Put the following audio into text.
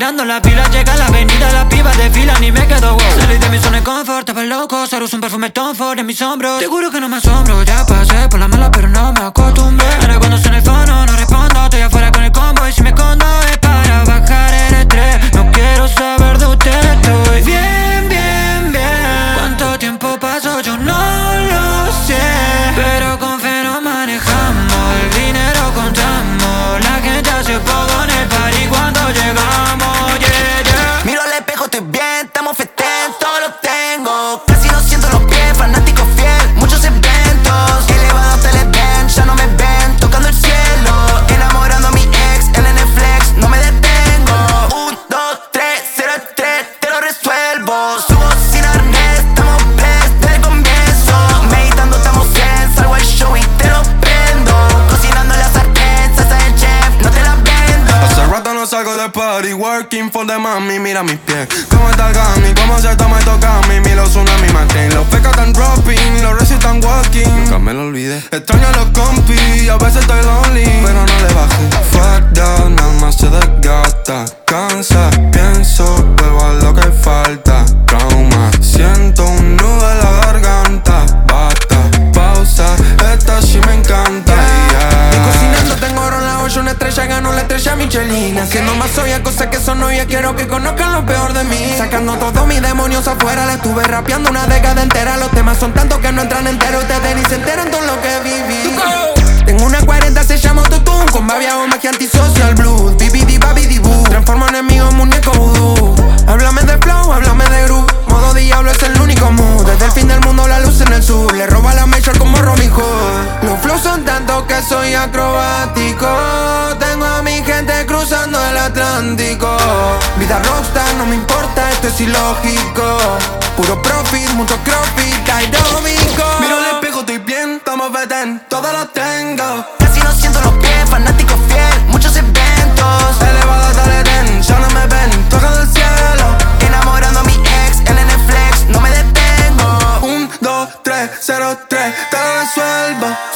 Cocinando la pila, llega a la avenida, las pibas desfilan y me quedo wow. Salí de mi zona de confort, estaba loco, solo uso un perfume Tom Ford en mis hombros. Seguro que no me asombro, ya pasé por la mala pero no me acostumbré. Ahora cuando suena el fono no respondo, estoy afuera con el combo y si me escondo es para bajar el estrés. No quiero saber de usted, estoy bien, bien, bien. ¿Cuánto tiempo pasó? Yo no lo sé, pero con fe no manejamos, el dinero contamos, la gente hace poco en el party cuando llegamos, yeah, yeah. Miro al espejo, estoy bien, estamos festén, todo lo tengo. Casi no siento los pies, fanático fiel, muchos eventos. Elevado hasta el event, ya no me ven, tocando el cielo. Enamorando a mi ex, el Netflix, no me detengo. 1, 2, 3, 0, 3, te lo resuelvo. Subo sin arnés, estamos blessed desde el comienzo. Meditando estamos zen, salgo al show y te lo prendo. Cocinando la sartén, salsa del chef, no te la vendo. Hace rato no salgo de party, working for the mami, mira mis pies. Cómo está el gami, cómo se toma y toca a mí, los tsunami Martin. Los fecas tan dropping, los reci tan walking. Nunca me lo olvidé. Extraño a los compis, a veces estoy lonely, pero no le bajé. Fuck that, nada más se desgasta. Cansa, pienso, vuelvo a lo que falta. Trauma, siento un nudo en la garganta. Basta, pausa, esta sí me encanta, yeah. Y cocinando tengo oro en la olla, una estrella ganó la estrella Michelin. Haciendo más soya, cosas que son novias, quiero que conozcan lo peor de mí. Sacando todos mis demonios afuera, le estuve rapeando una década entera. Los temas son tantos que no entran enteros, ustedes ni se enteran todo lo que viví. Tengo una 40, se llama Autotune, con babia o magia antisocial blues. Bibidi babidi boo, transformo enemigo en muñeco vudú. Háblame de flow, háblame de groove, modo diablo es el único mood. Desde el fin del mundo la luz en el sur, le roba la major como Robin Hood. Los flows son tantos que soy acrobático, tengo a mi gente cruzando el Atlántico. Vida rockstar, no me importa, esto es ilógico. Puro profit, mucho crossfit, aeróbico. Miro al espejo, estoy bien, estamos feten, todo lo tengo. Casi no siento los pies, fanático fiel, muchos eventos. Elevado hasta el Edén, ya no me ven, tocando el cielo. Enamorando a mi ex, el Netflix, no me detengo. 1, 2, 3, 0, 3, te lo resuelvo.